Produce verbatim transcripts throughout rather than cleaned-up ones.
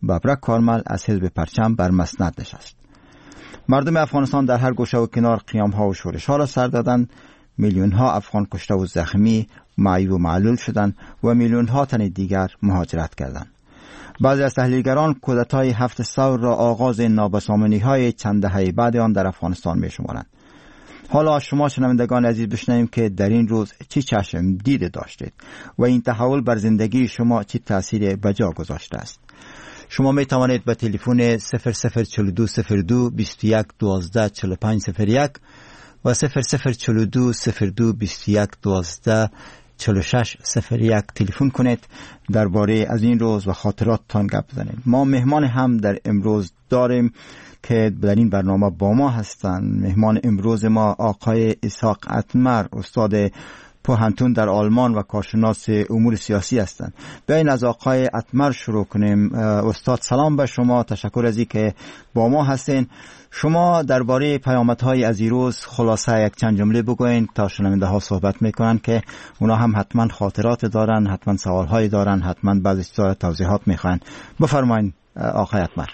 ببرک کارمل از حزب پرچم بر مسند نشست. مردم افغانستان در هر گوشه و کنار قیام ها و شورش ها را سر دادند. میلیون ها افغان کشته و زخمی، معیوب و معلول شدند و میلیون ها تن دیگر مهاجرت کردند. بعضی از تحلیلگران کودتای هفت ثور را آغاز نابسامانی های چند دهه بعد آن در افغانستان می شمارند. حالا شما شنوندگان عزیز بشنویم که در این روز چی چشم دیده داشتید و این تحول بر زندگی شما چی تأثیر بجا گذاشته است. شما می توانید به تلفن صفر صفر چهل و دو صفر دو بیست و یک دوازده چهل و پنج صفر یک و صفر صفر چهل و دو صفر دو بیست و یک دوازده چهل و شش صفر یک تلفن کنید درباره از این روز و خاطراتتان گپ بزنید. ما مهمان هم در امروز داریم که در این برنامه با ما هستند. مهمان امروز ما آقای اسحاق اتمر، استاد پوهنتون در آلمان و کارشناس امور سیاسی هستند. بیاین از آقای اتمر شروع کنیم. استاد سلام به شما، تشکر از این که با ما هستین. شما درباره پیامدهای از این روز خلاصه یک چند جمله بگوین تا شنونده ها صحبت میکنن که اونا هم حتما خاطرات دارن، حتما سوالهای دارن، حتما بعضی چیزا توضیحات میخوان. بفرمایید آقای اتمر.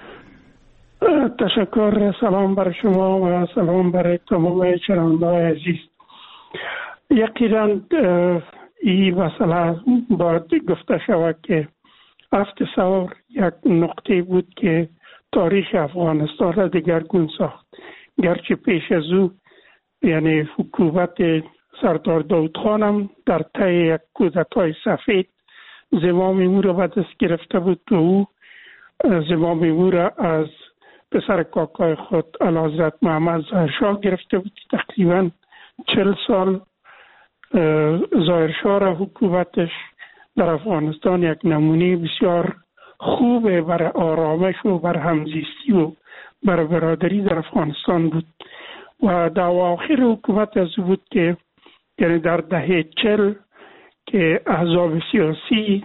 تشکر. سلام بر شما و سلام بر تمام شنونده‌های عزیز. یقینا این مسئله باید گفته شود که هفت ثور یک نقطه بود که تاریخ افغانستان را دگرگون ساخت. گرچه پیش از او یعنی حکومت سردار داود خان هم در طی یک کودتای سفید زمام او را به دست گرفته بود و او زمام او را از پسر کاکای خود اعلیحضرت محمد ظاهر شاه گرفته بود. تقریبا چل سال ظاهر شاه را حکومتش در افغانستان یک نمونه بسیار خوبه برای آرامش و برای همزیستی و برای برادری در افغانستان بود و در آخر حکومت از بود که یعنی در دهه چل که احزاب سیاسی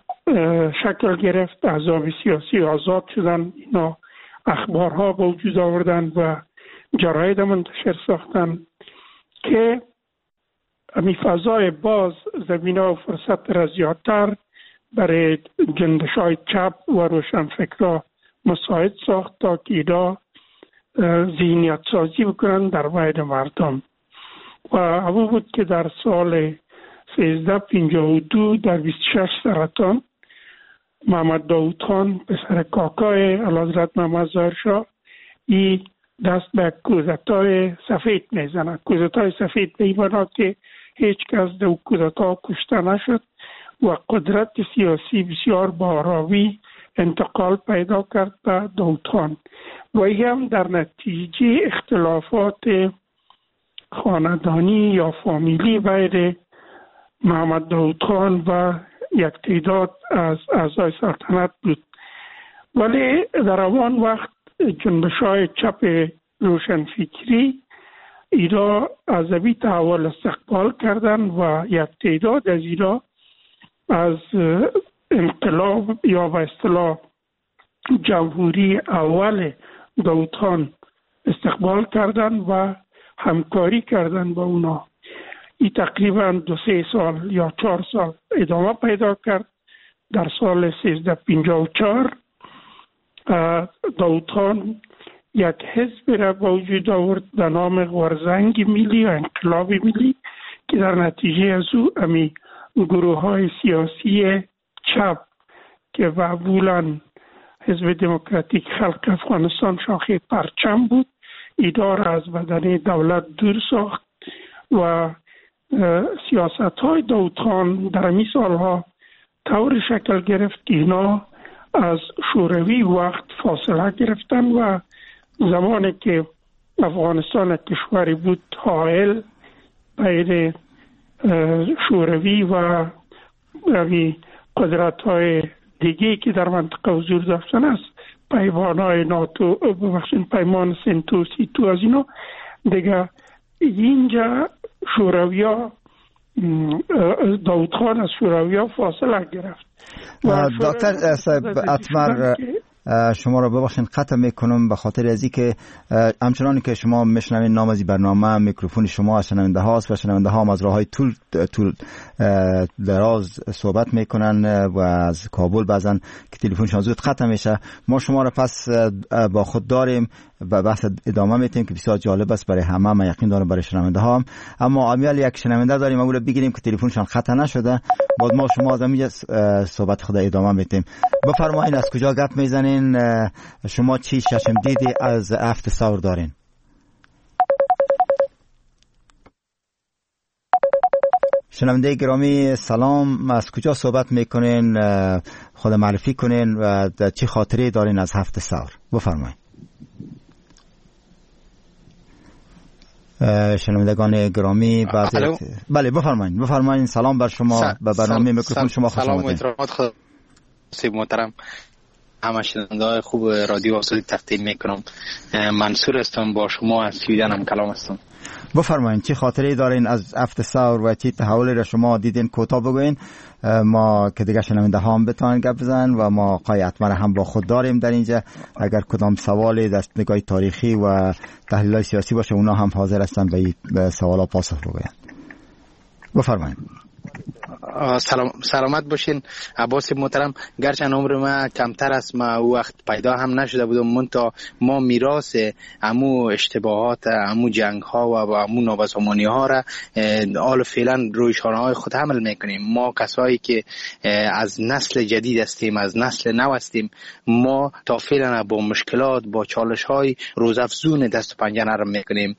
شکل گرفت، احزاب سیاسی آزاد شدن، اینا اخبارها به وجود آوردن و جراید منتشر ساختن که امی فضای باز زمینه و فرصت را زیادتر برای جنبش‌های چپ و روشنفکرها مساعد ساخت تا که اینا ذهنیت سازی بکنن در بین مردم. و همون بود که در سال سیزده پنجاه و دو در بیست و شش سرطان محمد داود خان پسر کاکای اعلیحضرت محمد ظاهر شاه ای دست به کودتای سفید میزنه. کودتای سفید به این معنا که هیچ کس در کودتا کشته نشد و قدرت سیاسی بسیار باراوی انتقال پیدا کرد به داود خان و این هم در نتیجه اختلافات خاندانی یا فامیلی بین محمد داود خان و یک تعداد از اعضای سلطنت بود. ولی در آن وقت جنبش‌های چپ روشنفکری اینا از این تحول استقبال کردن و یک تعداد از اینا از انقلاب یا به اصطلاح جمهوری اول داود خان استقبال کردن و همکاری کردن با اونا. این تقریبا دو سه سال یا چهار سال ادامه پیدا کرد. در سال سیزده پنجاه و چهار داود خان یک حزب را به وجود آورد به نام غورزنگ ملی و انقلاب ملی که در نتیجه از او امی گروه های سیاسی چپ که معمولا حزب دموکراتیک خلق افغانستان شاخه پرچم بود ایدار از بدن دولت دور ساخت و سیاست های داود خان در این سالها طور شکل گرفت که اینا از شوروی وقت فاصله گرفتن و زمانی که افغانستان کشوری بود حائل بین شوروی و قدرت های دیگه که در منطقه حضور داشتن است، پیمان های ناتو ببخشید پیمان سنتو سیتو از اینا دیگه اینجا شورویا داود خان از شورویا فاصله گرفت. دکتر اتمر شما را ببخشید قطع میکنم به خاطر ازی که همچنان که شما میشنوین نام از برنامه میکروفون شما از شنونده هاست و شنونده ها هم از راه های طول طول دراز صحبت میکنن و از کابل بعضن که تلفنشان زود قطع میشه. ما شما را پس با خود داریم و بحث ادامه میتیم که بسیار جالب است برای همه، من یقین دارم برای شنونده ها هم. اما امیال یک شنونده داریم، اول بگیریم که تلفنشان قطع نشده، بعد ما شما از همینجا صحبت خود ادامه میتیم. بفرمایید از کجا گپ میزنین؟ شما چی چشم دیدی از هفت سور دارین؟ شنونده گرامی سلام، از کجا صحبت میکنین؟ خود معرفی کنین و چی خاطری دارین از هفت سور؟ بفرمایید. شنوندگان گرامی بعد بله بفرمایید بفرمایید. سلام بر شما، به برنامه میکروفون شما خوش آمدید. سلام و احترامات خدمت محترم همه شنونده‌های خوب رادیو آزادی تقدیم میکنم. منصور هستم، با شما از سویدن هم کلام هستم. بفرمایید چه خاطری دارین از هفت سور و چه تحولی را شما دیدین؟ کوتاه بگوین ما که دیگه شنونده ها هم بتونن گپ بزنن و ما آقای اطمر هم با خود داریم در اینجا. اگر کدام سوالی دست نگاه تاریخی و تحلیل سیاسی باشه اونا هم حاضر هستن به سوالا پاسخ بگوین. بفرمایید. سلام سلامت باشین عباس محترم. گرچه عمر ما کمتر است، ما او وقت پیدا هم نشده بودم، منتها ما میراث امو اشتباهات امو جنگ ها و امو نابسامانی ها را حال فعلا روی شانه های خود حمل میکنیم. ما کسایی که از نسل جدید هستیم، از نسل نو هستیم، ما تا فعلا با مشکلات با چالش های روزافزون دست و پنجه نرم میکنیم.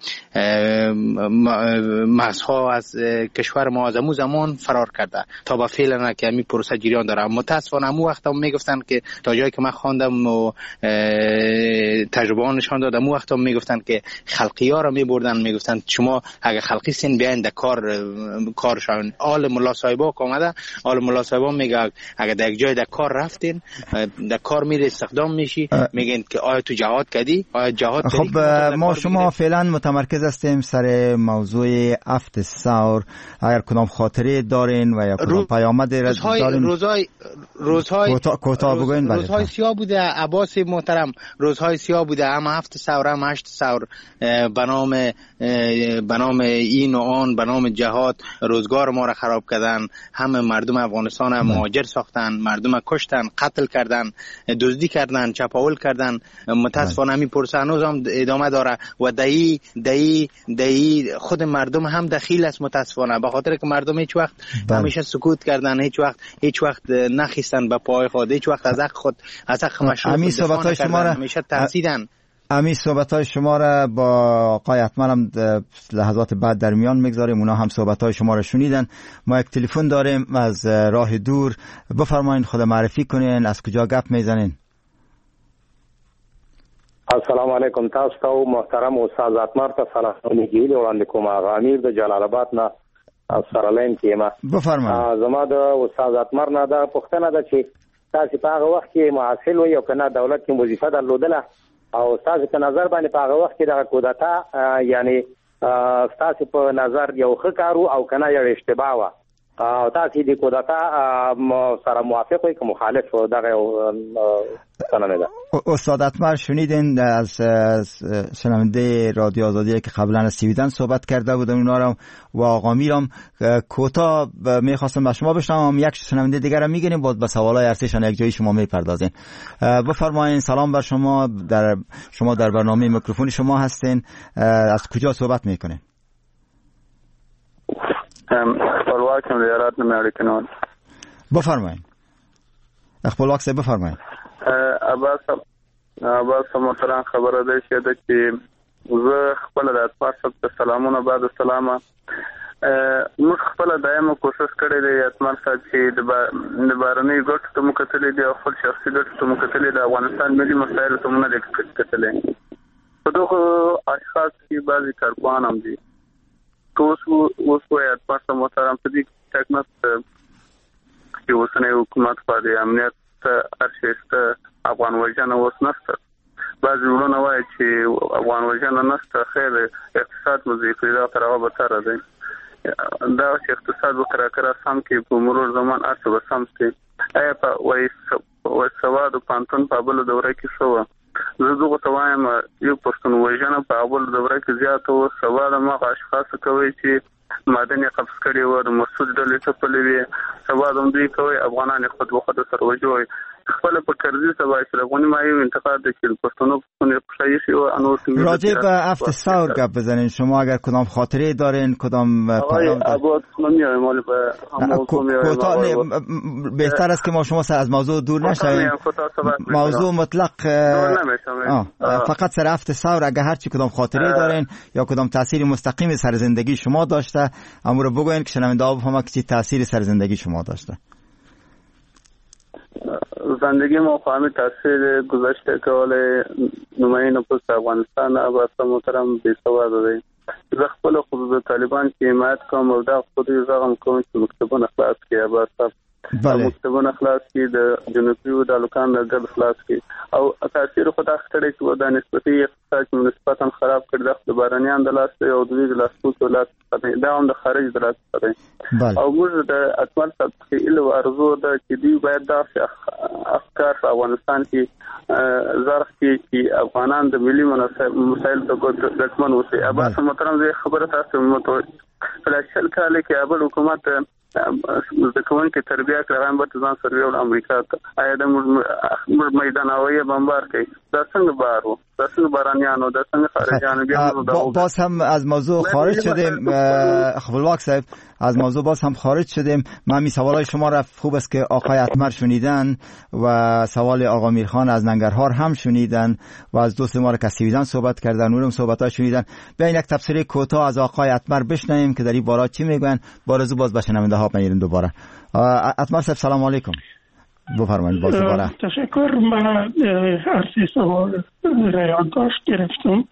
مرزها از کشور ما از امو زمان فرار کرده تا با فعلا که همین پروسه جریان داره. متاسفانه امو وقت هم میگفتن که تا جایی که من خواندم و تجربه ها نشان داد، امو وقت هم میگفتن که خلقی ها را میبردن، میگفتن شما اگه خلقی سین بیاین در کار کارشان. آل ملا صاحبا که آمده، آل ملا صاحبا میگه اگه در یک جای در کار رفتین، در کار میره استخدام میشی، میگن که آیا تو جهاد کردی، آیا جهاد کردی. خب ما شما فعلا متمرکز هستیم سر موضوع هفت سور. اگر کدام خاطره دارین و یا کدام پیامد دارین؟ روزهای روزهای کوتاه بگوین. روزهای سیاه بوده عباس محترم، روزهای سیاه بوده، هم هفت سور هم هشت سور، به نام به نام این و آن، به نام جهاد روزگار ما را خراب کردن. همه مردم افغانستان هم مهاجر ساختن، مردم کشتن، قتل کردن، دزدی کردن، چپاول کردن. متاسفانه همین پروسه هنوز هم ادامه داره و دایی دایی دایی خود مردم هم دخیل است. متاسفانه به خاطر که مردم هیچ وقت همیشه سکوت کردن، هیچ وقت هیچ وقت نخیستن به پای خود، هیچ وقت از حق خود از حق مشروع خود دفاع نکردن، همیشه ترسیدن. امی صحبت‌های شما را با آقای اطمرم لحظات بعد در میان میگذاریم، اونا هم صحبت‌های شما را شنیدن. ما یک تلفن داریم از راه دور. بفرمایید خود معرفی کنین، از کجا گپ میزنین؟ السلام علیکم. تاسو ته محترم استاد اطمر ته سلام میگی وړاندې کوم. هغه امیر د جلال آباد نه سره لاین کې ما. بفرمایید. زما د استاد اطمر نه دا پوښتنه ده چې تاسو په هغه وخت کې معاصل و یو کنه دولت کې وظیفه درلودله او تاسو په نظر باندې په هغه وخت کې د کودتا یعنی تاسو په نظر یو ښه کارو او کنه یو اشتباه و او تاسو د کودتا سره موافق وي که مخالف دغه سننه ده؟ استاد اطمر شنیدین از شنونده رادیو آزادی که قبلا از سویدن صحبت کرده بودن اونا رو و آقا میرم کوتاه میخواستم با شما بشنوم، یک شنونده دیگر رو میگیریم بعد به سوالای ارتشان یک جایی شما میپردازین. بفرمایید. سلام بر شما، در شما در برنامه میکروفون شما هستین، از کجا صحبت میکنین؟ خپلواک یم د هرات نه مې اړیکه نه. بفرمایید. خپلواک صاحب بفرمایید. عباس عباس محترم خبره ده چې د چې زه خپل د اطمر صاحب ته سلامونه بعد سلامه. موږ خپل دایمه کوشش کړی دی اطمر صاحب چې د بهرنیو ګټو ته مو کتلې دي او خپل شخصي ګټو ته مو کتلې د افغانستان ملي مسایلو ته مو نه دي کتلې. په دغو اشخاص کې بعضې کارپوهان هم دي که اوس اوس وایي اطمر صاحب محترم په دې کې شک نشته چې اوسنی حکومت په د امنیت هر شی شته، افغان وژنه اوس نشته. بعضې وروڼه وایي چې افغان وژنه نشته، خیر اقتصاد مو ضعیف دی، دا تر هغه بدتره دی. دا چې اقتصاد وکړه کړه سم کې په مرور زمان هر څه به سم شي. آیا په وایي او سواد پانتون په بل دوره کې شو. زه دغه توایم یو پښتون وژنه په بل دوره کې زیات او سواد ما اشخاص کوي چې مادن قبض کړي و د مسعود ډلې ته پلوي سواد هم دوی کوي افغانان خود بخود سره وجوي خپل په کرزی سبا شلغونی مایو انتقاد دکیل پښتونو پښتون خصایشی و انور راجع به هفت ثور گپ بزنین. شما اگر کدام خاطره دارین کدام پیام اباد نمیای مال به بهتر است که ما شما از موضوع دور نشویم. موضوع مطلق فقط سر هفت ثور اگر هر چی کدام خاطره دارین یا کدام تاثیر مستقیم سر زندگی شما داشته امور بگوین که شنونده ها بفهمن که چی تاثیر سر زندگی شما داشته. زندگی ما خواهمی تاثیر گذشته که ولی نماین پست افغانستان اباستا محترم بیسوا داده. زه خپل خود طالبان که حمایت کوم او دا خودی زغم کوم چې مکتبونه خلاص کړي اباستا مکتبونه خلاص کړي د جنوبي او د لوکان د ګډ خلاص کړي او تاثیر خو دا ختړي چې د نسبتي اقتصاد نسبتا خراب کړي د بارانيان د لاس او د دوی د لاس په لاس دا هم د خارج د لاس او موږ د اتمل تفصیل او ارزو د چې دوی باید د افکار په افغانستان کې زرخ کې چې افغانان د ملي مسایل ته ګټمن اوسي. اباس محترم زه خبره تاسو متو فلاشل کاله کې ابل حکومت د کوم کې تربیه کړم به ځان سروي او امریکا ته آیا د میدان هوایی بمبار کوي دا څنګه بارو دا څنګه بارانيانو دا څنګه خارجيانو باز هم از موضوع خارج شدیم. خپلواک صاحب از موضوع باز هم خارج شدیم. من می سوالای شما را خوب است که آقای اتمر شنیدن و سوال آقا میرخان از ننگرهار هم شنیدن و از دوست ما را که سویدن صحبت کردن اونم صحبت‌ها شنیدن. بیاین یک تفسیر کوتاه از آقای اتمر بشنویم که در این باره چی میگن. بارزو باز بشنونده ها میریم دوباره. اتمر صاحب سلام علیکم. بفرمایید باز دوباره. تشکر. من هر سوال را یادداشت گرفتم.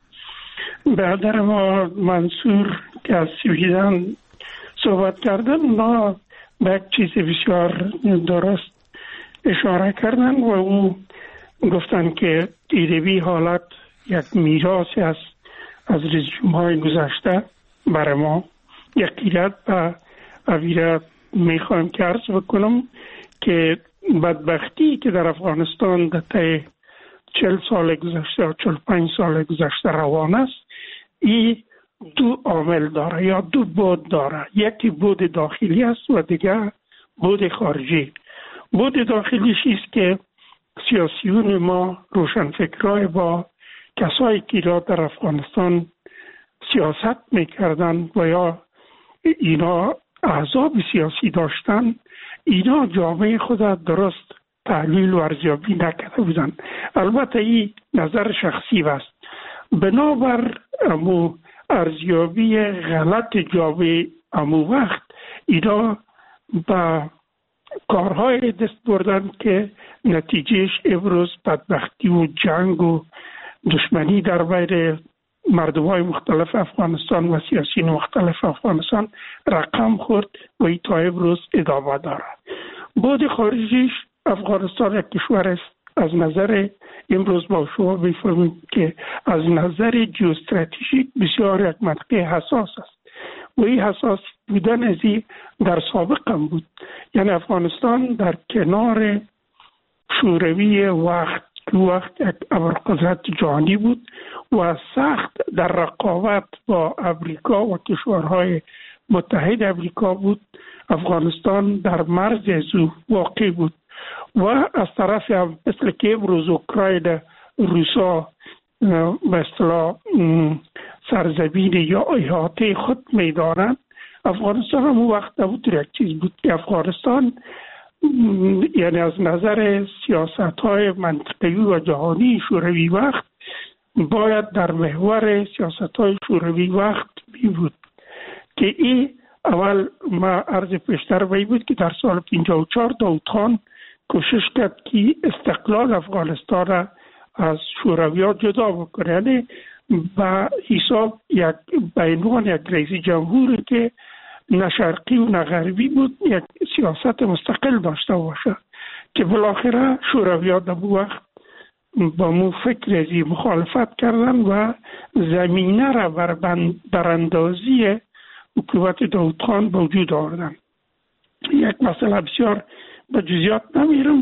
برادر ما منصور که از سویدن صحبت کردن اونا به یک چیز بسیار درست اشاره کردن و او گفتن که دیدبی حالت یک میراثی است از رژیم‌های گذشته برای ما. یقیناً و اویره میخوایم که عرض بکنم که بدبختی که در افغانستان در طی چل سال گذشته و چل پنج سال گذشته روان است این دو عامل داره یا دو بود داره. یکی بود داخلی است و دیگر بود خارجی. بود داخلیش است که سیاسیون ما روشنفکرای با کسایی که را در افغانستان سیاست میکردن و یا اینا احزاب سیاسی داشتن اینا جامعه خود درست تحلیل و ارزیابی نکرده بودن. البته این نظر شخصی است. بنابر امو ارزیابی غلط جامعه امو وقت اینا با کارهای دست بردن که نتیجهش امروز بدبختی و جنگ و دشمنی در بین مردم‌های مختلف افغانستان و سیاسیون مختلف افغانستان رقم خورد و این تا امروز ادامه دارد. بود خارجیش افغانستان یک کشور است از نظر امروز با شما بفهمیم که از نظر جیوستراتژیک بسیار یک منطقه حساس است و این حساس بودن از این در سابق هم بود. یعنی افغانستان در کنار شوروی وقت که وقت یک ابرقدرت جهانی بود و سخت در رقابت با امریکا و کشورهای متحد امریکا بود. افغانستان در مرز از واقع بود و از طرف هم مثل که امروز اوکراین روسا به اصطلاح سرزمین یا احاطه خود میدانند. افغانستان هم وقت بود یک چیز بود که افغانستان یعنی از نظر سیاست های منطقه‌ای و جهانی شوروی وقت باید در محور سیاست های شوروی وقت می بود که این اول ما عرض پیشتر بایی بود که در سال پنجاه و چهار داود خان کوشش کرد که استقلال افغانستان را از شوروی جدا بکنه. یعنی با حساب یک بینوان یک رئیس جمهوری که نه شرقی و نه غربی بود یک سیاست مستقل داشته باشه که بالاخره شوروی در وقت با مو فکر ازی مخالفت کردن و زمینه را بر براندازی حکومت داود خان به وجود آوردن. یک مسئله بسیار به جزئیات نمیرم.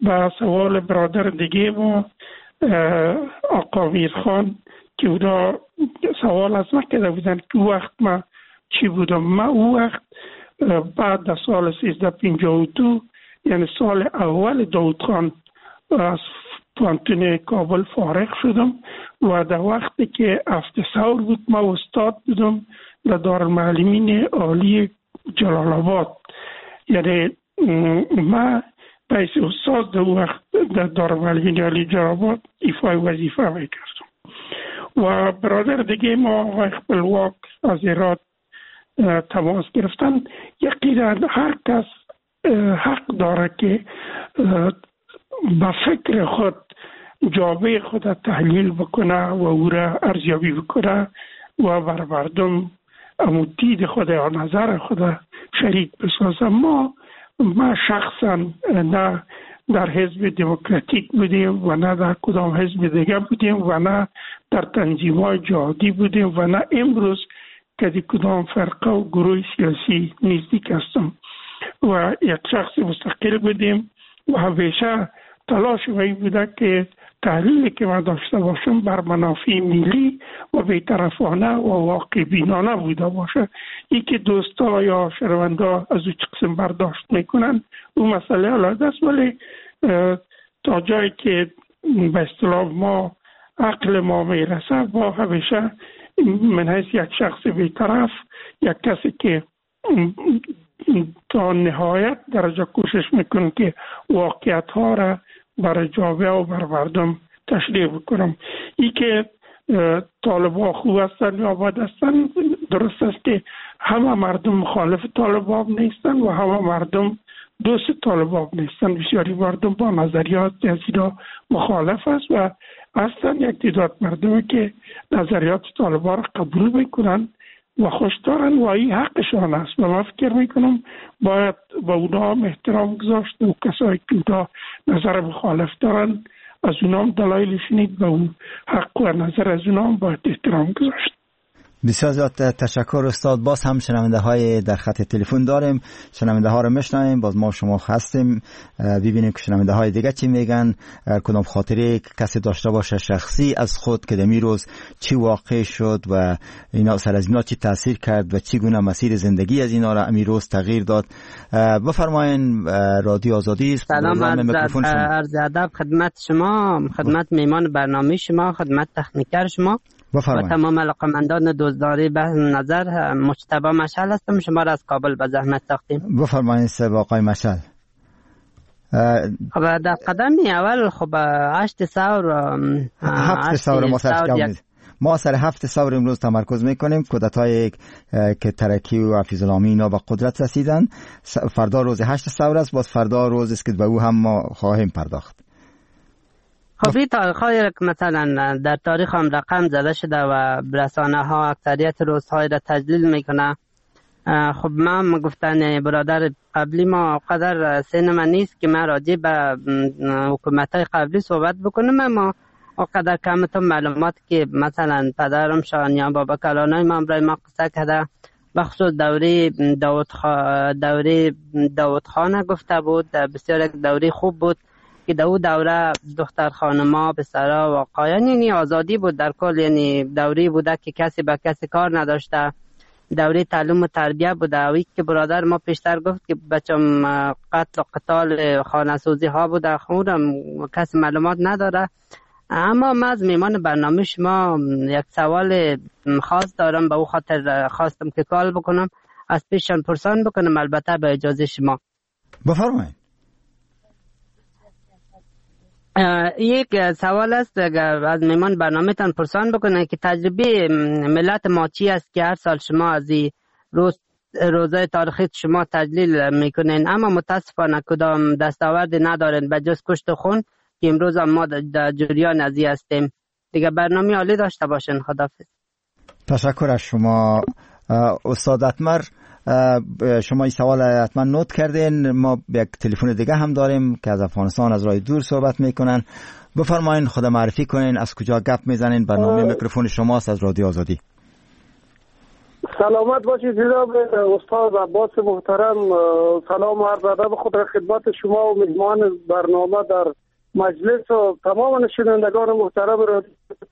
به سوال برادر دیگه ما آقا میرخان که اونا سوال از من کرده بودن که وقت ما چی بودم. ما او وقت بعد در سال سیزده پنجاه و دو یعنی سال اول داود خان از پانتون کابل فارغ شدم و در وقتی که هفته ثور بود ما استاد بودم در دارالمعلمین عالی جلال آباد. یعنی ما بایس استاد در وقت در دارالمعلمین عالی جلال آباد ایفای وظیفه میکردم. و برادر دیگه ما آقای خپلواک از ایران تماس گرفتن. یقینا هر کس حق داره که با فکر خود جامعه خود تحلیل بکنه و او را ارزیابی بکنه و بر مردم امو دید خود یا نظر خود شریک بسازه. ما ما شخصا نه در حزب دموکراتیک بودیم و نه در کدام حزب دیگه بودیم و نه در تنظیم‌های جهادی بودیم و نه امروز که دی کدام فرقه و گروه سیاسی نزدیک هستم و یک شخص مستقل بودیم و همیشه تلاش این بوده که تحلیلی که من داشته باشم بر منافع ملی و بی‌طرفانه و واقع بینانه بوده باشه. ای که دوستا یا شنوندا از او قسم برداشت میکنن اون مسئله علاوه است، ولی تا جایی که به اصطلاح ما عقل ما میرسه با همیشه من حیث یک شخص بی‌طرف، یک کسی که تا نهایت درجه کوشش میکنه که واقعیت ها را برای جامعه و بر مردم تشریح بکنم. ای که طالبان خوب هستن یا بد هستن درست است که همه مردم مخالف طالبان نیستن و همه مردم دوست طالبان نیستن. بسیاری مردم با نظریات اینا مخالف است و اصلا یک تعداد مردمی که نظریات طالبان را قبول میکنن و خوش دارن و این حقشان است و من فکر میکنم باید با اونا هم احترام گذاشت و کسایی که اونا نظر مخالف دارن از اونا هم دلایل شنید و اون حق و نظر از اونا هم باید احترام گذاشت. بسیار زیاد تشکر استاد. باز هم شنونده های در خط تلفن داریم، شنونده ها رو میشنویم. باز ما شما هستیم ببینیم که شنونده های دیگه چی میگن، کدام خاطره کسی داشته باشه شخصی از خود که دمی روز چی واقع شد و اینا سر از اینا چی تاثیر کرد و چی گونه مسیر زندگی از اینا را امی روز تغییر داد. بفرمایین، رادیو آزادی است. سلام، عرض ادب خدمت شما، خدمت میمان برنامه شما، خدمت تکنیکر شما بفرمایید. و تمام علاقمندان دوستداری به نظر. مجتبی مشعل هستم، شما را از کابل به زحمت ساختیم. بفرمایید سر آقای مشعل. خب در قدمی اول خب هشت ثور هفت ثور ما سر ما سر هفت ثور امروز تمرکز میکنیم. کودتای که ترکی و حفیظ الله اینا به قدرت رسیدن. فردا روز هشت ثور است، باز فردا روز است که به او هم ما خواهیم پرداخت. خب این تاریخ‌هایی که مثلا در تاریخ هم رقم زده شده و رسانه ها اکثریت روزهای را تجلیل میکنه. خب من گفتن برادر قبلی ما قدر سن من نیست که من راجع به حکومت‌های قبلی صحبت بکنم، اما قدر کمتون معلومات که مثلا پدرم شاهنیان بابا کلانای ما برای ما قصه کرده، بخصوص دوره داود خان دوره داود خان گفته بود. بسیار یک دوره خوب بود که دو دوره دختر خانما به سرا و قایان یعنی آزادی بود در کل، یعنی دوره بوده که کسی با کسی کار نداشته، دوره تعلیم و تربیه بوده. اوی که برادر ما پیشتر گفت که بچم قتل و قتال خانه سوزی ها بوده، خودم کسی معلومات نداره. اما من از میمان برنامه شما یک سوال خاص دارم، به او خاطر خواستم که کال بکنم، از پیششان پرسان بکنم، البته به اجازه شما. بفرمایید. یک سوال است از میمان برنامه تان پرسان بکنه که تجربه ملت ما چی است که هر سال شما از این روز روزای تاریخی شما تجلیل میکنین، اما متاسفانه کدام دستاورد ندارین به جز کشت و خون که امروز هم ما در جریان از این هستیم. دیگه برنامه عالی داشته باشین. خداحافظ. تشکر از شما استاد اتمر. شما این سوال حتما نوت کردین. ما یک تلفن دیگه هم داریم که از افغانستان از راه دور صحبت میکنن. بفرمایین، خود معرفی کنین، از کجا گپ میزنین. برنامه میکروفون شماست از رادیو آزادی. سلامت باشید جناب استاد عباس محترم. سلام و عرض ادب خود را خدمت شما و میزبان برنامه در مجلس و تمام شنوندگان محترم را.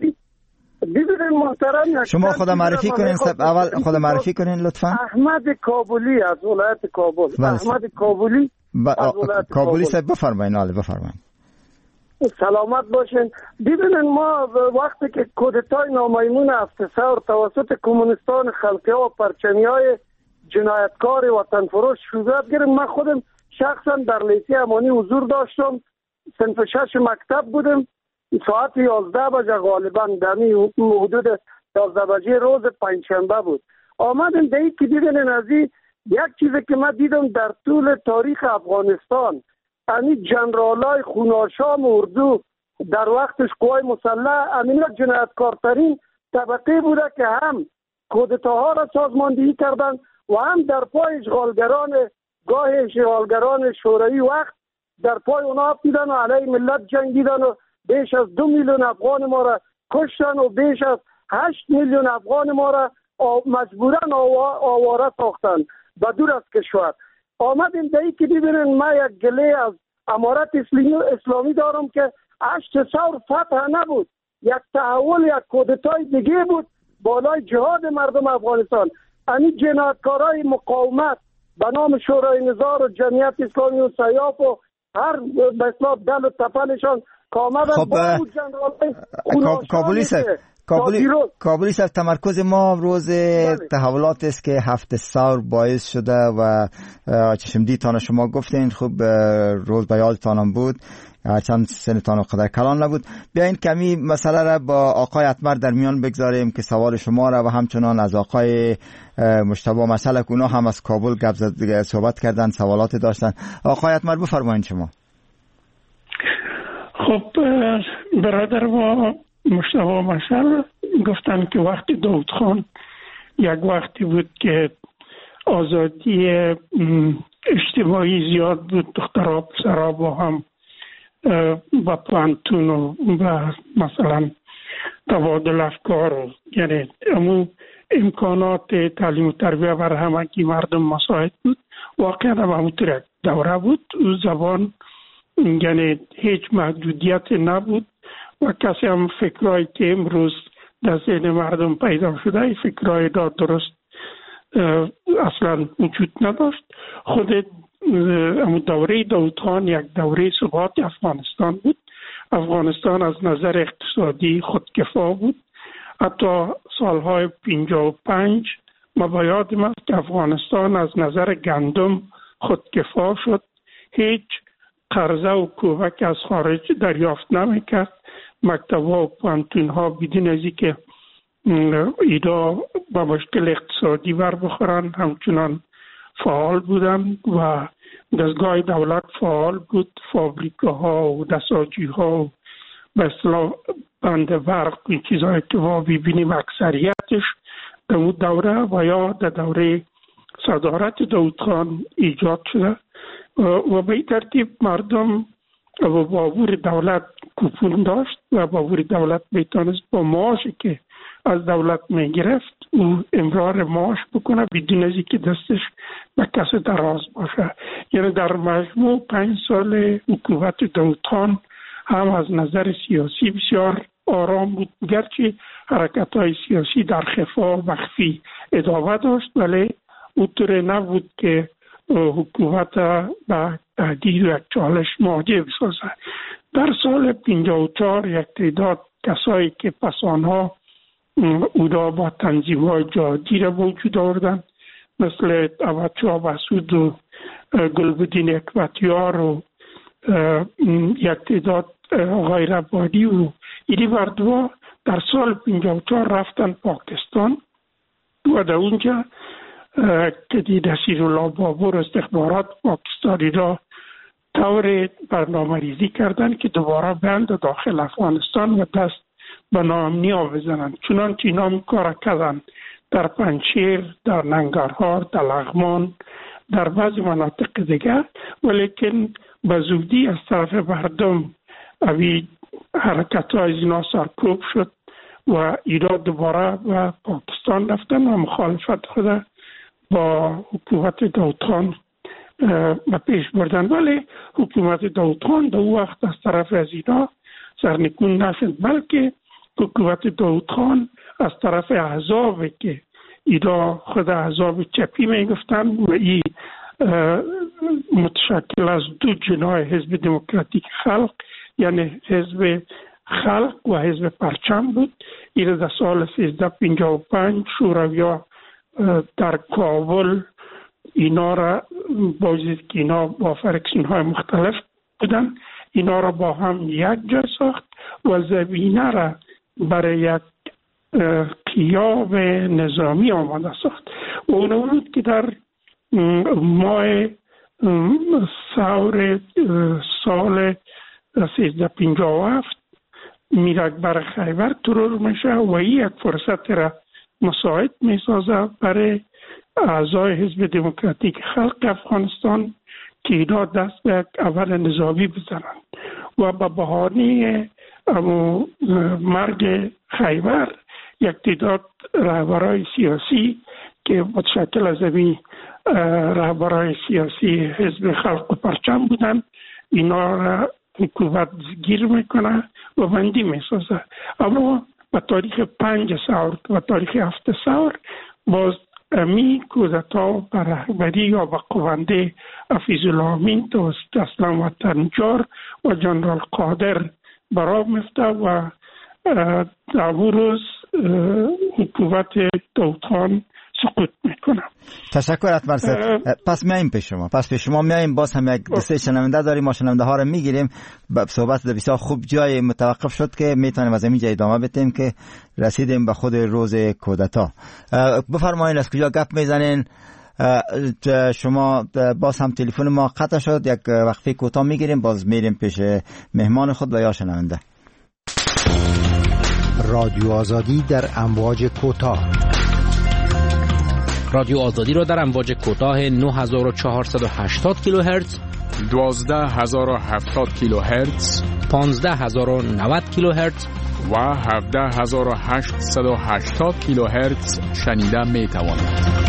ببینید محترم، شما خود معرفی کنین، اول خود معرفی کنین لطفا. احمد کابلی از ولایت کابل. احمد کابلی از ولایت کابلی صاحب بفرمایید. حالا بفرمایید. سلامت باشین. ببینید ما وقتی که کودتای نامیمون افتصار توسط کمونیستان خلقی ها و پرچمی های جنایتکار وطن فروش صورت گرفت، من خودم شخصا در لیسه امانی حضور داشتم. صنف شش مکتب بودم. ساعت یازده بجه غالبا دمی حدود یازده بجه روز پنجشنبه بود. آمدم دیگه که دیدن از یک چیزی که من دیدم در طول تاریخ افغانستان، یعنی جنرالای خوناشام اردو در وقتش قوای مسلح امینا جنایتکارترین طبقه بوده که هم کودتاها را سازماندهی کردن و هم در پای اشغالگران گاه اشغالگران شوروی وقت در پای اونا افتیدن و علیه ملت جنگیدن و بیش از دو میلیون افغان ما را کشتن و بیش از هشت میلیون افغان ما را مجبورا آواره ساختن و دور از کشور. آمدیم دهی که ببینن ما یک گله از امارت اسلامی دارم که هشت سال فتح نبود، یک تحول، یک کودتای دیگه بود بالای جهاد مردم افغانستان. یعنی جنایتکارای مقاومت به نام شورای نظار و جمعیت اسلامی و سیاف و هر به اصطلاح دل و تپلشان که آمدن خب با اون جنرالای کابلی صاحب کابلی کابلی صاحب تمرکز ما روز تحولات است که هفت سال باعث شده و چشمدیدتان شما گفتین خوب روز به یادتان بود، چند سنتان و قدر کلان نبود. بیاین کمی مسئله را با آقای اتمر در میان بگذاریم که سوال شما را و همچنان از آقای مجتبی مسئله که اونا هم از کابل گپ زد صحبت کردن، سوالات داشتن. آقای اتمر بفرمایید شما. خب برادر ما مجتبی مسئله گفتن که وقتی داود خان یک وقتی بود که آزادی اجتماعی زیاد بود، دخترها پسرها با هم و پانتون و مثلا تبادل افکار و یعنی امو امکانات تعلیم و تربیه بر همگی مردم مساعد بود. واقعا هم همونطور دوره بود. زبان یعنی هیچ محدودیت نبود و کسی هم فکرهایی که امروز در ذهن مردم پیدا شده این فکرهای دا درست اصلا وجود نداشت. خود دوره داود خان یک دوره ثبات افغانستان بود. افغانستان از نظر اقتصادی خودکفا بود. حتی سالهای پنجاه و پنج ما با یادم است که افغانستان از نظر گندم خودکفا شد. هیچ قرضه و کمک از خارج دریافت نمیکرد. مکتب‌ها و پانتون‌ها بدون از اینکه ایدا با مشکل اقتصادی بر بخورن همچنان فعال بودن و دستگاه دولت فعال بود. فابریکاها و دستاجی‌ها و به اصطلاح بند برق این چیزایی که ما ببینیم اکثریتش در اون دوره و یا در دوره صدارت داود خان ایجاد شده و به این ترتیب مردم و بابور دولت کوپون داشت و بابور دولت میتونست با معاشی که از دولت میگرفت او امرار معاش بکنه بدون از اینکه دستش به کسی دراز باشه. یعنی در مجموع پنج سال حکومت داود خان هم از نظر سیاسی بسیار آرام بود، گرچه حرکت های سیاسی در خفا و مخفی ادامه داشت ولی اونطور نبود که حکومت به تهدید و یک چالش مواجه بسازه. در سال پنجاه و چهار یک تعداد کسایی که پس آنها اودا با تنظیم های جهادی را وجود آوردن مثل توجه مسعود و گلبدین حکمتیار و یک تعداد آقای ربانی و ایدی مردم در سال پنجاه و چهار رفتن پاکستان و در اونجا که دید نصیرالله بابور استخبارات پاکستانی را طور برنامه ریزی کردن که دوباره بند داخل افغانستان و دست به ناامنی ها بزنند. چنانچه اینا کار کردن در پنجشیر، در ننگرهار، در لغمان، در بعضی مناطق دیگر، ولیکن به زودی از طرف مردم اوی حرکت های اینا سرکوب شد و ایران دوباره به پاکستان رفتن و مخالفت خود با حکومت داود خان به پیش بردن. ولی حکومت داود خان در وقت از طرف از اینا سرنگون نشد، بلکه حکومت داود خان از طرف احزابی که اینا خود احزاب چپی می گفتن و این متشکل از دو جناح حزب دموکراتیک خلق یعنی حزب خلق و حزب پرچم بود. این در سال سیزده پنجاه و پنج شورویا در کابل اینا را بازید که اینا با فرکشن های مختلف بودن، اینا را با هم یک جا ساخت و زمینه را برای یک قیام نظامی آماده ساخت. و اون بود که در ماه ثور سال سیزده پنجاه و هفت میرک بر خیبر ترور میشه و این یک فرصت را مساعد میسازه برای اعضای حزب دموکراتیک خلق افغانستان که اینا دست به یک عمل نظامی بزنند و به بهانه مرگ خیبر یک تعداد رهبرای سیاسی که متشکل از این رهبرای سیاسی حزب خلق و پرچم بودن اینا را حکومت گیر میکنه و بندی میسازه. اما به تاریخ پنج ثور و تاریخ هفت ثور باز امی کودتا به رهبری یا به قونده حفیظ الله امین توسط اسلام وطنجار و جنرال قادر براب میفته و در اون روز حکومت داود خان سقوط میکنه. تشکر اتمر صاحب. پس میایم پیش شما پس پیش شما میایم باز هم یک دسته شنونده داریم، ما شنونده ها رو میگیریم. صحبت بسیار خوب جای متوقف شد که میتونیم از اینجا ادامه بدیم که رسیدیم به خود روز کودتا. بفرمایید از کجا گپ میزنین؟ شما باز هم تلفن ما قطع شد، یک وقفه کوتاه میگیریم باز میریم پیش مهمان خود و یا شنونده. رادیو آزادی در امواج کوتاه. رادیو آزادی را در امواج کوتاه نه هزار و چهارصد و هشتاد کیلوهرتز، دوازده هزار و هفتاد کیلوهرتز، پانزده هزار و نود کیلوهرتز و هفده هزار و هشتصد و هشتاد کیلوهرتز شنیده می توانید.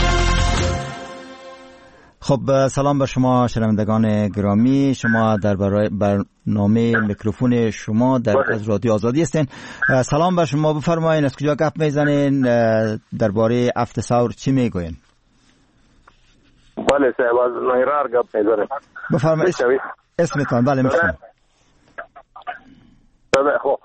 خب سلام بر شما شنوندگان گرامی، شما در برنامه میکروفون شما در از رادیو آزادی هستین. سلام بر شما، بفرمایید از کجا گپ میزنین، درباره هفت ثور چی میگوین؟ بله صاحب از نهرار گپ میزنم. بفرمایید اسمتان. بله میشنم. بله خب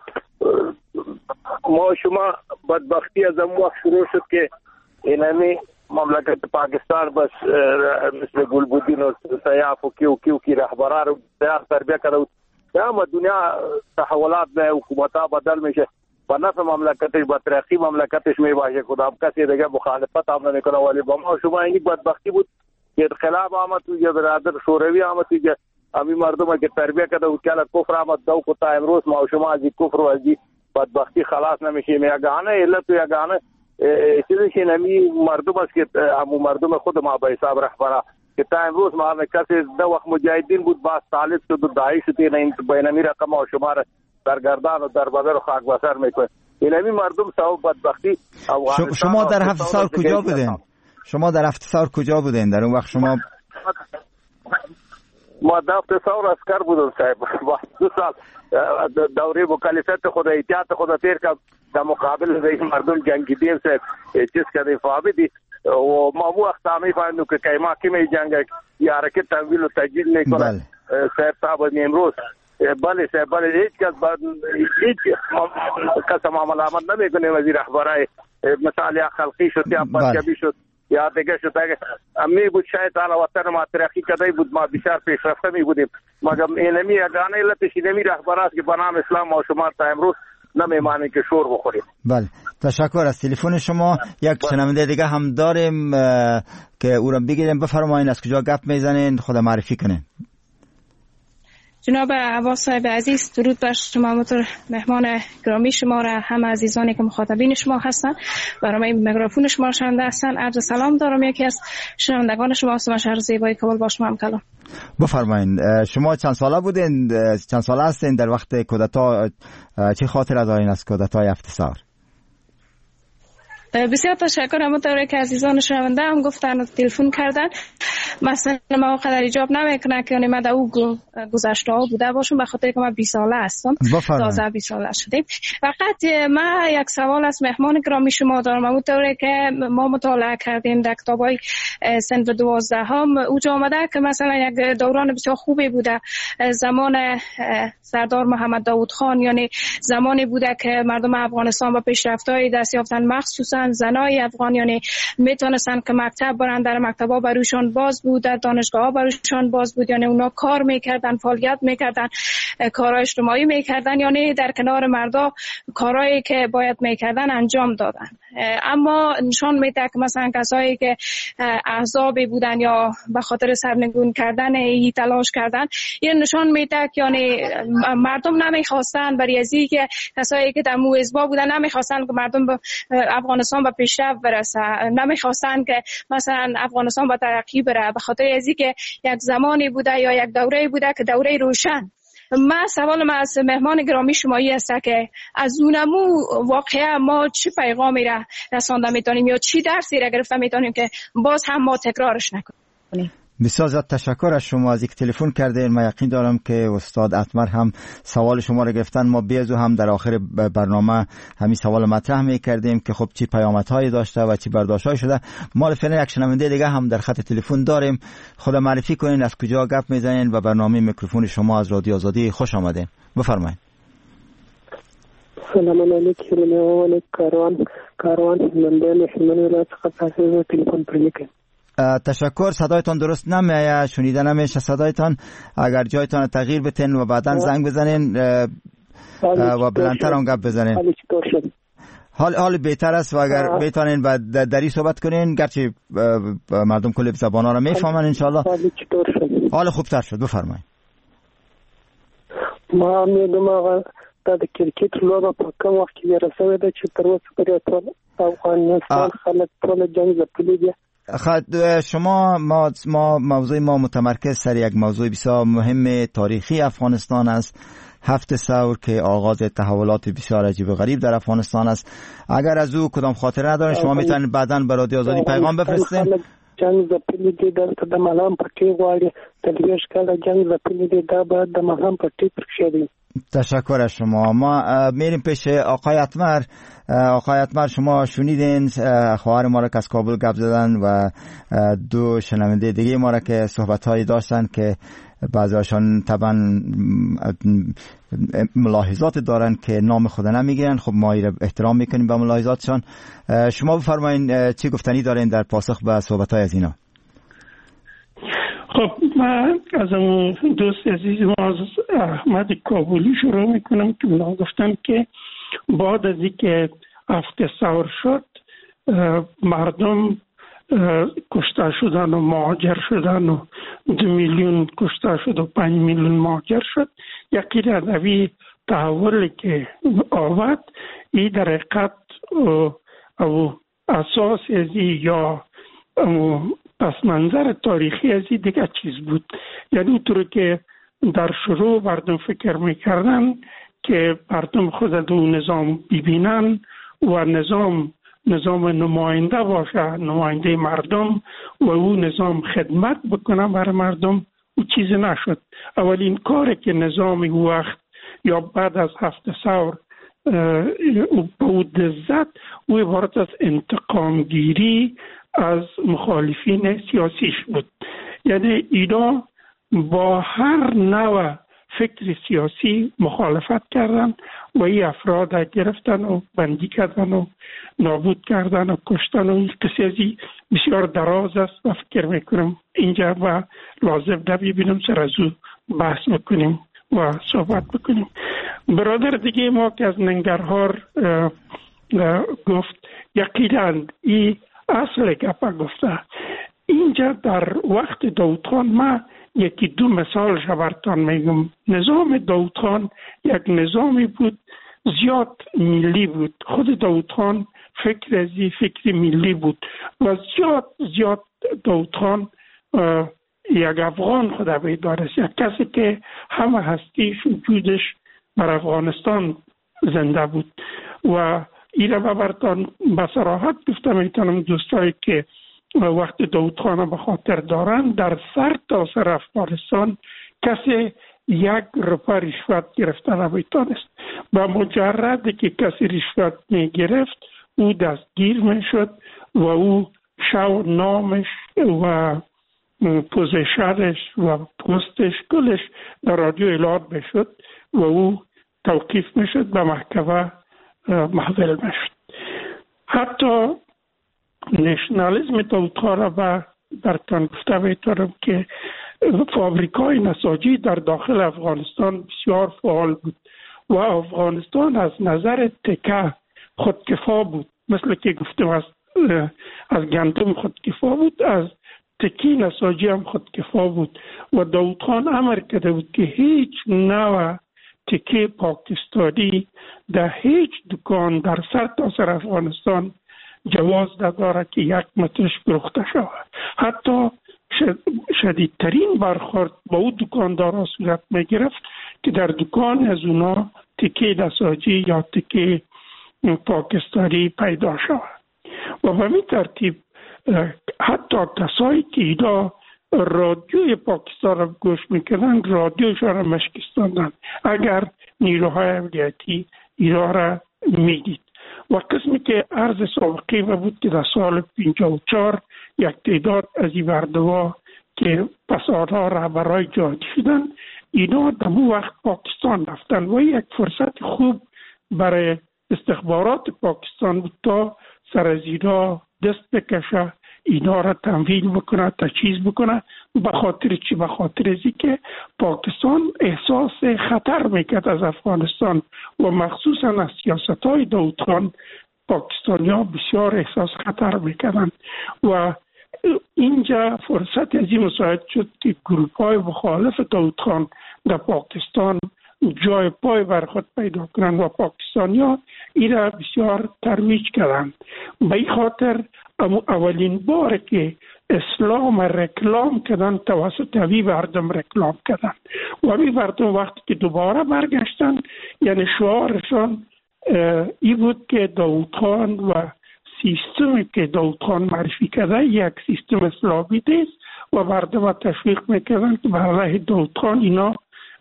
ما شما بدبختی از اون وقت شروع شد که اینمی مملکت پاکستان بس مثل گلبودین و سیاف و کیو کیو کی رهبران رو تیار تربیه کرده. اما دنیا تحولات به حکومتها بدل میشه و نفع مملکتش با ترقی مملکتش میباشه. کدام کسی دیگه مخالفت هم نمیکنه. ولی با ما شما این بدبختی بود که انقلاب آمد تو یه برادر شوروی آمد تو که امی مردم که تربیه کرده و کلا کفر آمد دو کو تا امروز ما شما از کفر و از بدبختی خلاص نمیشیم. یگانه علت و یگانه چیزی که نمی مردم است که همون مردم خود ما به حساب رهبرا که تا امروز ما کسی دو وقت مجاهدین بود باز طالب شد و داعش شد این بینمی رقم و شمار در گردان و در بدر و خاک بسر میکنه. اینمی مردم سبب بدبختی شما در هفت سال کجا بودین؟ شما در هفت سال کجا بودین در اون وقت؟ شما ما در هفت سال اسکر بودم صاحب. دو سال دوره مکالفت خود احتیاط خود تیر کرد در مقابل این مردم جنگیدیم صاحب چیز کردیم فابدی و ما مو اختامی فایدنو که کایما کی می جنگ یا حرکت تمویل و تجویل میکنه صاحب صاحب امروز. بله صاحب بله هیچ کس هیچ کس معامله آمد نمیکنه وزیر رهبرای مثال یا خلقی شد یا پاکبی شد یا دیگه شد امی بود شاید حالا وطن ما ترقی کرده بود ما بسیار پیشرفته می بودیم مگر اینمی یگانه علتش اینمی رهبراست که بنام اسلام ما شما تا امروز نمیمانیم که شور بخوریم. بله تشکر از تلفن شما. یک شنونده دیگه هم داریم که او را بگیریم. بفرمایید از کجا گپ میزنین، خود معرفی کنین. جناب عباس صاحب عزیز درود بر شما، همونطور مهمان گرامی شما را هم عزیزانی که مخاطبین شما هستن برای میکروفون شما شنونده هستن عرض سلام دارم. یکی از شنوندگان شما هستم از شهر زیبای کابل با شما هم کلام. بفرمایید شما چند ساله بودین، چند ساله هستین در وقت کودتا، چه خاطره دارین از کودتای هفت ثور؟ بسیار تشکر. همونطوری که عزیزان شنونده هم گفتن تلفن کردن، مثلا ما قدر ایجاب نمیکنه که من در او گذشته ها بوده باشم، به خاطر که من بیست ساله هستم، تازه بیست ساله شدیم. فقط من یک سوال از مهمان گرامی شما دارم. همونطوری که ما مطالعه کردیم در کتابای صنف دوازده هم اوجا آمده که مثلا یک دوران بسیار خوبی بوده زمان سردار محمد داود خان، یعنی زمانی بوده که مردم افغانستان با پیشرفت‌های دست یافتن، مخصوصا زنای افغان، یعنی میتونستن که مکتب برن، در مکتب‌ها برایشان باز بود، در دانشگاه‌ها برایشان باز بود، یعنی اونا کار میکردن، فعالیت میکردن، کارهای اجتماعی میکردن، یعنی در کنار مردا کارهایی که باید میکردن انجام دادن. اما نشان میده که مثلا کسایی که احزابی بودن یا به خاطر سرنگون کردن ای تلاش کردن، این نشان میده که یعنی مردم نمیخواستن برای ازی که کسایی که در موزبا بودن نمیخواستن که مردم به افغانستان به پیشرفت برسه، نمیخواستن که مثلا افغانستان به ترقی بره، به خاطر ازی که یک زمانی بوده یا یک دوره بوده که دوره روشن. من سوالم از مهمان گرامی شمایی است که از اونمو واقعا ما چی پیغامی را رسانده میتونیم یا چی درسی را گرفته میتونیم که باز هم ما تکرارش نکنیم. بسیار زیاد تشکر از شما از اینکه تلفن کردین. من یقین دارم که استاد اتمر هم سوال شما رو گرفتن. ما بیازو هم در آخر برنامه همین سوال مطرح میکردیم که خب چی پیامدهایی داشته و چی برداشت‌هایی شده. ما فعلا یک شنونده دیگه هم در خط تلفن داریم. خدا معرفی کنین از کجا گپ میزنین و برنامه میکروفون شما از رادیو آزادی خوش آمدین. بفرمایید. سلام علیکم. من کاروان کاروان من به من ولایت خاصه تلفن پرمیکم. تشکر. صدایتان درست نمیاد، شنیده نمیشه صدایتان. اگر جایتان تغییر بتین و بعداً زنگ بزنین و بلندتر اون گپ بزنین. حال حال بهتر است و اگر بتونین بعد دری صحبت کنین، گرچه مردم کل زبانا رو میفهمن ان شاء الله. حال خوبتر شد. بفرمایید. ما میگم آقا د کرکټ لوبه په کوم وخت کې ورسوي ده چې تر اوسه پورې ټول افغانستان خلک ټول جنگ ځپلي دي. خد شما ما ما موضوع ما متمرکز سر یک موضوع بسیار مهم تاریخی افغانستان است، هفت ثور که آغاز تحولات بسیار عجیب و غریب در افغانستان است. اگر از او کدام خاطره ندارین شما میتونید بعداً به رادیو آزادی پیغام بفرستین. جنگ زپلی دی دلته د ملام پټي غواړي تلويش کله جنگ زپلی دی دا بعد د ملام پټي پرشدي. تشکر از شما. ما میریم پیش آقای اتمر. آقای اتمر شما شنیدین خواهر ما را که از کابل گپ زدن و دو شنونده دیگه ما را که صحبت‌هایی داشتن که بعضی‌هاشون طبعا ملاحظات دارن که نام خود نمیگیرن. خب ما احترام میکنیم به ملاحظاتشان. شما بفرمایید چی گفتنی دارین در پاسخ به صحبت‌های از اینا؟ خب من از اون دوست عزیز ما از احمد کابلی شروع میکنم که اونا گفتن که بعد از اینکه هفته ثور شد مردم کشته شدن و مهاجر شدن و دو میلیون کشته شد و پنج میلیون مهاجر شد. یکی روی تحولی که آورد این در حقیقت او اساس ازی یا پس منظر تاریخی ازی دیگه چیز بود. یعنی طور که در شروع مردم فکر میکردن که مردم خود دو نظام ببینن و نظام نظام نماینده باشه، نماینده مردم و او نظام خدمت بکنه برای مردم. او چیز نشد. اولین کاری که نظام او وقت یا بعد از هفت ثور بود زد او عبارت از انتقام گیری از مخالفین سیاسیش بود. یعنی اینا با هر نوع فکر سیاسی مخالفت کردن و این افراد گرفتن و بندی کردن و نابود کردن و کشتن و این کسی ازی بسیار دراز است و فکر میکنم اینجا و لازم نبینیم سر از او بحث بکنیم و صحبت بکنیم. برادر دیگه ما که از ننگرهار گفت یقیداً این اصل گپا گفته. اینجا در وقت داود خان ما یکی دو مثال براتون میگم. نظام داود خان یک نظامی بود زیاد ملی بود. خود داود خان فکر ازی فکر ملی بود و زیاد زیاد داود خان یک افغان خدا بیدارست، یک کسی که همه هستیش وجودش بر افغانستان زنده بود و ایره براتون به صراحت گفتم میتونم دوستایی که وقت داود خان به خاطر دارن، در سر تا سر افغانستان کسی یک روپه رشوت گرفته نمیتونست. با مجردی که کسی رشوت میگرفت او دستگیر میشد و او شو نامش و پوزیشنش و پستش کلش در رادیو اعلان میشد و او توقیف میشد، به محکمه محول میشد. حتی نشنالیزم داودخان و برتان گفته میتونم که فابریکای نساجی در داخل افغانستان بسیار فعال بود و افغانستان از نظر تکه خودکفا بود، مثل که گفتم از از گندم خودکفا بود، از تکی نساجی هم خودکفا بود و داود خان امر کرده بود که هیچ نوع تکی پاکستانی در هیچ دکان در سر تا سر افغانستان جواز نداره که یک مترش فروخته شود. حتی شدیدترین برخورد با او دکاندارا صورت می گرفت که در دکان از اونا تکی نساجی یا تکی پاکستانی پیدا شود و به می ترتیب حتی کسایی که اینا رادیوی پاکستان را گوش میکنن رادیوشان را مشکستاندن اگر نیروهای امنیتی اینا را میدید. و قسمی که عرض سابقی ما بود که در سال پنجاه و چهار یک تعداد از این مردم‌ها که پس آنها رهبرای جهادی شدن اینا در اون وقت پاکستان رفتن و یک فرصت خوب برای استخبارات پاکستان بود تا سر از اینا دست بکشه، اینا را تمویل بکنه، تجهیز بکنه. به خاطر چی؟ به خاطر ازی که پاکستان احساس خطر میکرد از افغانستان و مخصوصا از سیاست های داود خان پاکستانی ها بسیار احساس خطر میکردن و اینجا فرصت از این مساعد شد که گروپ های مخالف داود خان در پاکستان جای پای بر خود پیدا کنند و پاکستانی ها این را بسیار ترویج کردند. به این خاطر اولین بار که اسلام رکلام کردن توسط اوی مردم رکلام کردن و اوی مردم وقتی که دوباره برگشتن یعنی شعارشان ای بود که داود خان و سیستمی که داود خان معرفی کرده یک سیستم اسلامی است و مردم تشویق میکردن که به علیه داود خان اینا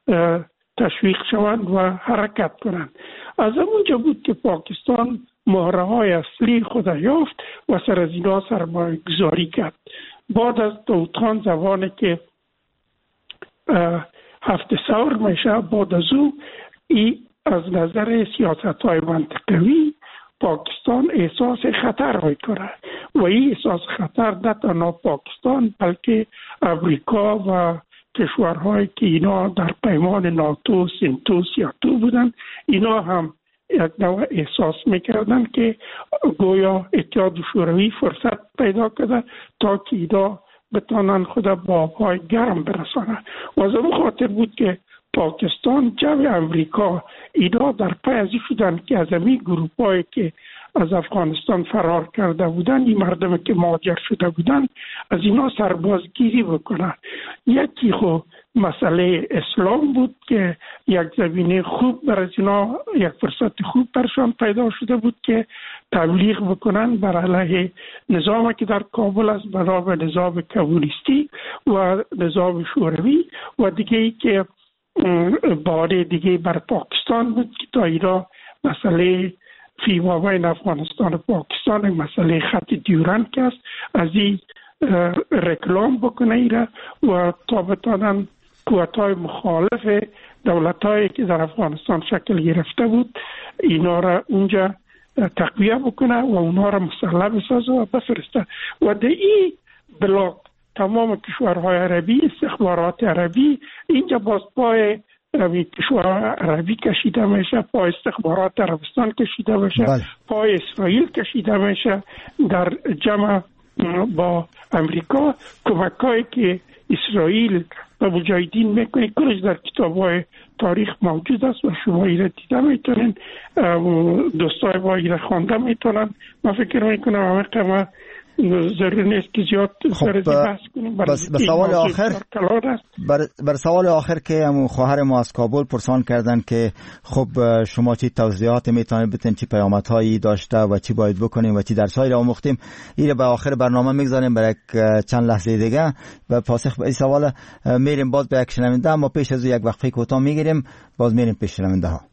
تشویق شوند و حرکت کنند. از اونجا بود که پاکستان مهره های اصلی خود یافت و سر از اینا سرمایه گذاری کرد. بعد از داود خان زمانی که هفت ثور میشه، بعد از او ای از نظر سیاست های منطقوی پاکستان احساس خطر میکنه و این احساس خطر نه تنها پاکستان بلکه امریکا و کشورهایی که اینا در پیمان ناتو سنتو سیاتو بودن اینا هم یک نوع احساس میکردن که گویا اتحاد شوروی فرصت پیدا کرده تا که اینا بتانن خود با پای گرم برسانه و از اون خاطر بود که پاکستان جو امریکا اینا در پی ازی شدن که از امی گروپ هایی که از افغانستان فرار کرده بودن، این مردم که مهاجر شده بودن از اینا سربازگیری بکنن. یکی خو مسئله اسلام بود که یک زمینه خوب برای اینا، یک فرصت خوب برشان پیدا شده بود که تبلیغ بکنن بر علیه نظامی که در کابل است به نام نظام کمونیستی و نظام شوروی و دیگه ای که باره دیگه بر پاکستان بود که تا اینا مسئله فیما بین افغانستان و پاکستان مسئله خط دیورند که است از این رکلام بکنه ایره و تا بتانن قوت‌های مخالف دولت‌هایی که در افغانستان شکل گرفته بود اینا را اونجا تقویه بکنه و اونا را مسلح بسازه و بفرسته و در این بلاک تمام کشورهای عربی، استخبارات عربی اینجا باز پای کشورهای عربی کشیده میشه، پای استخبارات عربستان کشیده میشه، بله. پای اسرائیل کشیده میشه. در جمع با امریکا کمکایی که اسرائیل و مجاهدین میکنه کلش در کتاب‌های تاریخ موجود است و شما ایره دیده میتونین، دوستای با ایره خوانده میتونن. من فکر میکنم همه ضرور نیست که زیاد سر بحث کنیم. بس به سوال آخر بر, بر سوال آخر که همون خواهر ما از کابل پرسان کردن که خب شما چی توضیحات میتونید بدین، چی پیامدهایی داشته و چی باید بکنیم و چی درسایی را آموختیم. این به آخر برنامه میگذاریم برای چند لحظه دیگه و پاسخ به این سوال میریم باز به یک شنونده. اما پیش از یک وقفه کوتاه میگیریم، باز میریم پیش شنونده ها.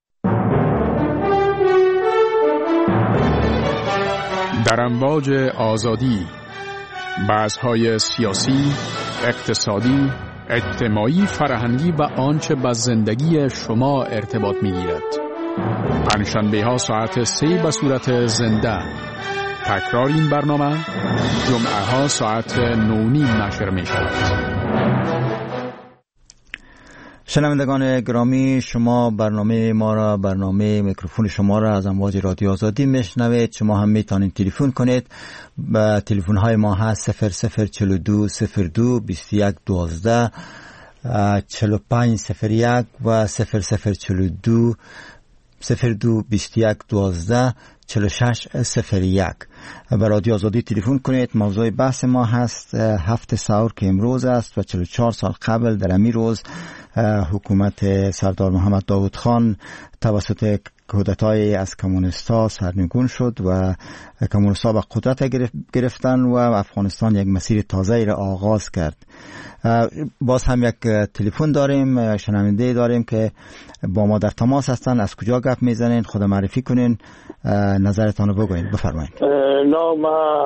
در امواج آزادی، بحث‌های سیاسی، اقتصادی، اجتماعی، فرهنگی و آنچه با زندگی شما ارتباط می‌گیرد. پنجشنبه‌ها ساعت سه به صورت زنده. تکرار این برنامه جمعه‌ها ساعت نه و نیم نشر می‌شود. شنوندگان گرامی، شما برنامه ما را، برنامه میکروفون شما را از امواج رادیو آزادی میشنوید. شما هم میتونید تلفن کنید. با تلفن های ما هست صفر صفر چهل و دو صفر دو بیست و یک دوازده چهل و پنج صفر یک و صفر صفر چهل و دو صفر دو بیست و یک دوازده چهل و شش صفر یک. به رادیو آزادی تلفن کنید. موضوع بحث ما هست هفت سور که امروز است و چهل و چهار سال قبل در امی روز حکومت سردار محمد داود خان توسط کودتای از کمونیستا سرنگون شد و کمونیستا به قدرت گرفتن و افغانستان یک مسیر تازه را آغاز کرد. باز هم یک تلفن داریم، شنونده داریم که با ما در تماس هستن. از کجا گپ میزنین؟ خود معرفی کنین، نظرتان رو بگوین. بفرمایید. نام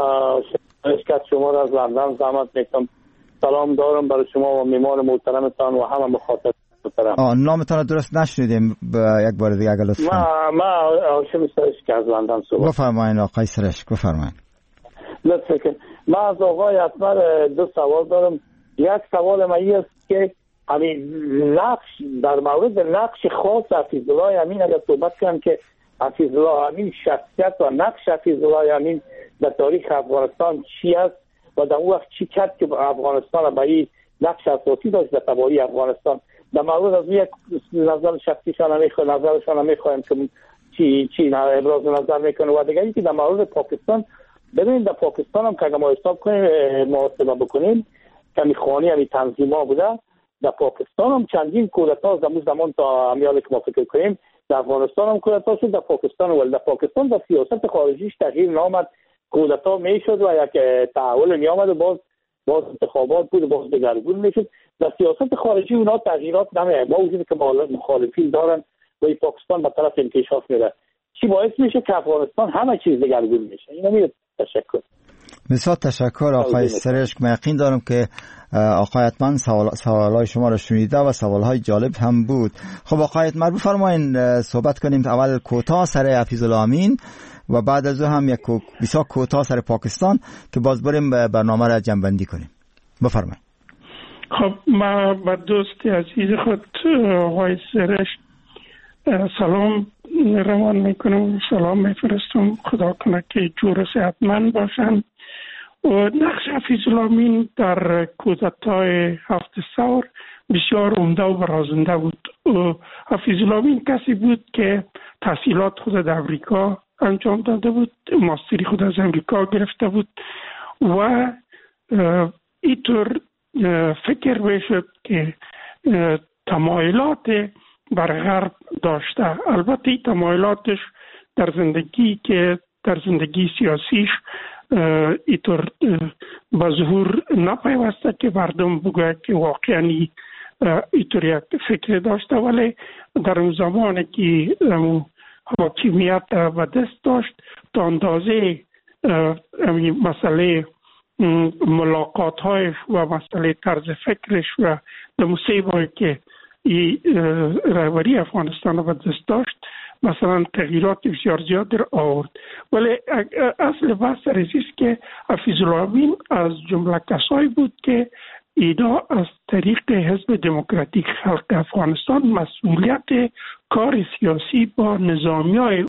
شرکت شما را از لندن زحمت میکنم. سلام دارم برای شما و میمان محترمتان و همه مخاطب محترم. آه نامتان درست نشنیدیم، یک بار دیگه اگه لطفا. ما ما هاشم سرشک از لندن صحبت. بفرمایید آقای سرشک، بفرمایید. لطفا کن. ما از آقای اطمر دو سوال دارم. یک سوال ما این است که همین نقش در مورد نقش خاص حفیظالله امین اگر صحبت کنم که حفیظالله امین شخصیت و نقش حفیظالله امین در تاریخ افغانستان چی است و در اون وقت چی کرد که افغانستان به این نقش اساسی داشت در تباهی افغانستان. در مورد از یک نظر شخصیشان میخوایم نظرشان میخوایم که چی چی ابراز نظر میکنه. و دیگه اینکه در مورد پاکستان ببینید، در پاکستان هم که اگه ما حساب کنیم محاسبه بکنیم کمی خانی همی تنظیم‌ها بوده. در پاکستان هم چندین کودتا از زمان زمان تا امیال که ما فکر کنیم در افغانستان هم کودتا شد. در پاکستان ولی در پاکستان در سیاست خارجیش تغییر نامد، کودتا میشد و یک تحول میامد و باز باز انتخابات بود و باز دگرگون میشد. در سیاست خارجی اونا تغییرات نمیاد، با وجودی که مخالفین دارن و این پاکستان به طرف انکشاف میره. چی باعث میشه که افغانستان همه چیز دگرگون میشه؟ اینا میاد. تشکر. بسیار تشکر آقای سرشک. من یقین دارم که آقای اتمن سوال سوالای شما را شنیده و سوالهای جالب هم بود. خب آقای اتمن بفرمایید صحبت کنیم. اول کوتاه سر حفیظالله امین و بعد از او هم یک بسیار کوتاه سر پاکستان که باز بریم برنامه را جمع بندی کنیم. بفرمایید. خب ما با دوست عزیز خود آقای سرشک سلام روان میکنم، سلام میفرستم. خدا کنه که جور صحتمند باشن. و نقش حفیظالله امین در کودتای هفت سور بسیار عمده و برازنده بود. حفیظالله امین کسی بود که تحصیلات خود در امریکا انجام داده بود، ماستری خود از امریکا گرفته بود و اینطور فکر بشد که تمایلات بر غرب داشته. البته این تمایلاتش در زندگی که در زندگی سیاسیش اینطور به ظهور نپیوسته که مردم بگوید که واقعا اینطور یک فکر داشته، ولی در اون زمانی که حاکمیت به دست داشت تا اندازه مسئله ملاقات هایش و مسئله طرز فکرش و در مصیبایی که این رهبری افغانستان رو به دست داشت مثلا تغییرات بسیار زیاد در آورد. ولی اصل بحث است که حفیظالله امین از جمله کسایی بود که اینا از طریق حزب دموکراتیک خلق افغانستان مسئولیت کار سیاسی با نظامیای